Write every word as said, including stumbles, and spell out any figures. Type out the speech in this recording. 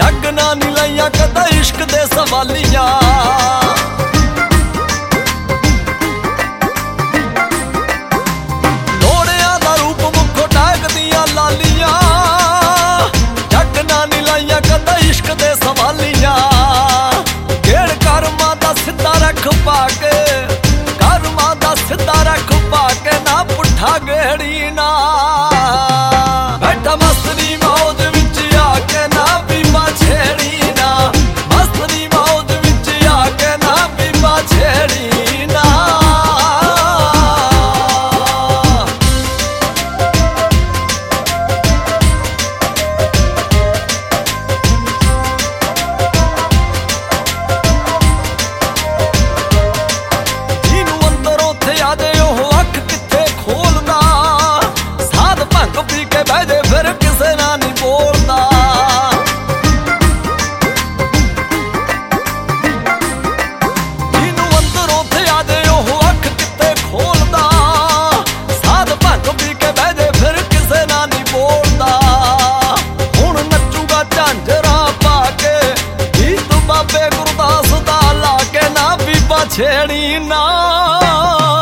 जग ना नी लैया कदा इश्क दे सवालियां। लोड़िया दा रूप मुखो टाक दियां लालियां, जग ना नी लैया कदा इश्क दे सवालियां। गेड़ कर्मा दा सिद्धा रख पाके, कर्मा दा सिद्धा रख पाके ना पुठा गेड़ी ना। बैठा मस्तरी मौज विच आके ना बीमा छेड़ी ना, मस्तरी मौज विच आके ना बीमा छेड़ी ना। जीनू अंदरों थे आदे ओह अख किथे खोलदा, साध भंग पी के बह दे फिर किसे ना नहीं बोलदा। जीनू अंदरों थे आदे ओह अख किथे खोलदा, साध भंग पी के बह दे फिर किसे ना नहीं बोलदा। हुण नचूगा झांजरा पा के, गीत बाबे गुरदास दा ला के ना बीबा छेड़ी ना।